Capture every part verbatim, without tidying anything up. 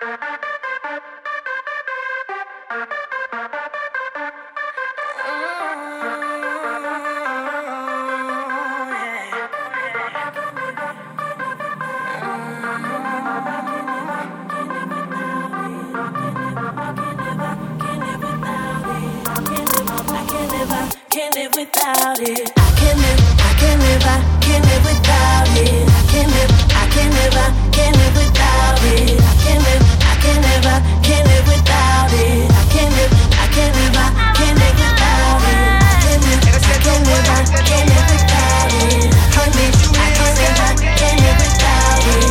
Can't live without it. I can't live, I can't live, I can't live without it. I can't live, I can't live, I can't live without it. I can't live, I can't live, I can't live without it. I can't live, I can't live, I can't live without it. I can't live, I can't live, I can't live without it. I can't live, I can't live, I can't live without it.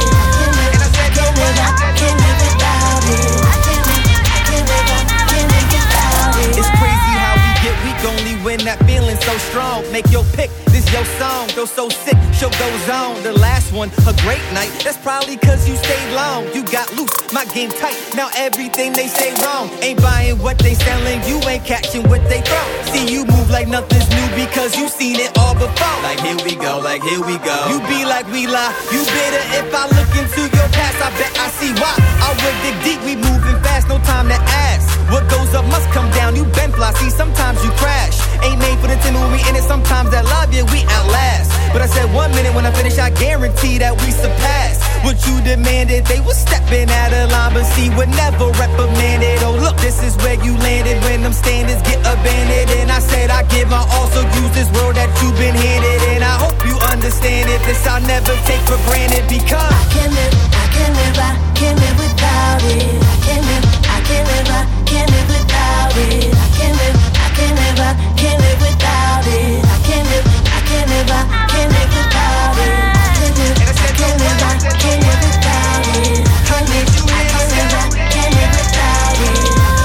I can't live, I can't live, I can't live without it. I can't live, I can't live, I can't live without it. It's crazy how we get weak only when that feeling so strong. Make your pick, this your song. Go so sick, show goes on. The last one, a great night. That's probably cause you stayed long. You got loose, my game tight. Now everything they say wrong. Ain't buying what they selling, you ain't catching what they throw. See you move like nothing's new because you seen it all before. Like here we go, like here we go. You be like we lie, you bitter. If I look into your past, I bet I see why. I would dig deep, we moving fast, no time to ask. What goes up must come down, you been fly. See, sometimes you crash. Ain't made for the timid when we in it. Sometimes that love, yeah, we outlast. But I said one minute when I finish, I guarantee that we surpass what you demanded. They was stepping out of line, but see, would never reprimanded. Oh, look, this is where you landed when them standards get abandoned. And I said I give my all, so use this world that you've been handed. And I hope you understand it. This I'll never take for granted because I can't live, I can't live, I can't live without it. I can't live, I can't live, I can't live without it. I can't live, I can't live, I can't live without it. I can't live, I can't live, I can't live without it. I can't live, I can't live, I can't live without it. I can't live, I can't live, I can't live without it.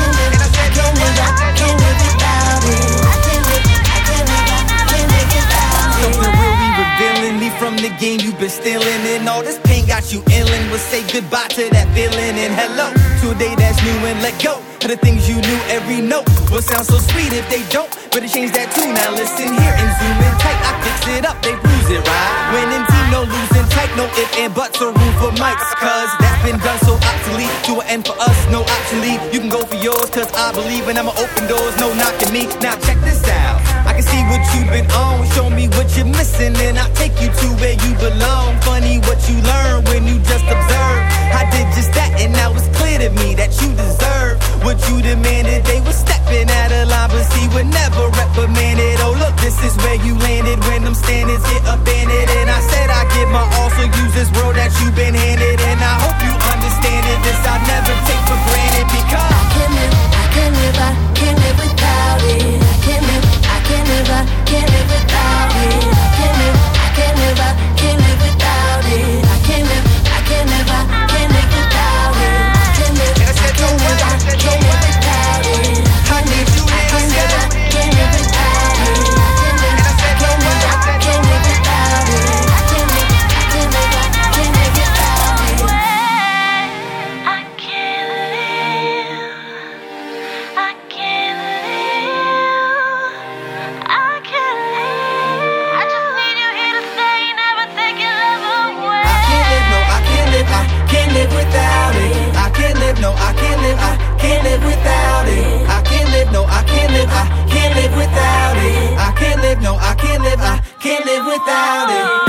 I can't live, I can't live, I can't live without it. I can't live, I can't live, I can't live without it. something real we revealing me from the game you've been stealing. And all this pain got you illin'. We'll say goodbye to that feeling and hello to a day that's new and let go of the things you knew. Every note will sound so sweet if they don't, but it change that tune. Now listen here and zoom in tight. I fix it up, they bruise it right. Winning team, no losing tight. No if and buts or room for mics, cause that's been done so obsolete. To an end for us, no option leave. You can go for yours, cause I believe and I'ma open doors, no knocking me. Now check this out, I can see what you've been on. Show me what you're missing and I'll take you to where you belong. Funny what you learn when you just observe. I did just that and now it's clear to me that you deserve what you demanded. They were stepping out of line, but see, would never reprimanded. Oh look, this is where you landed when them standards get abandoned. And I said I give my all, so use this world that you've been handed. And I hope you understand it, this I'll never take for granted because I can't live, I can't live, I can't live without it. I can't live, I can't live, I can't live without it. I can't live, I can't live, I can't live without it. I can't live, I can't live, I can't live without it. I can't live, I can't live, I can't live without it. I can't live, I can't live, I can't live without it. I can't live, I can't live, I can't live without it. I can't live, I can't live, I can't live without it. I can't live, I can't live, I can't live. I just need you here to stay, never take your love away. I can't live, no, I can't live, I can't live without it. I can't live, no, I can't live, I can't live without it. I can't live, no, I can't live, I can't live without it. I can't live, no, I can't live, I can't live without it.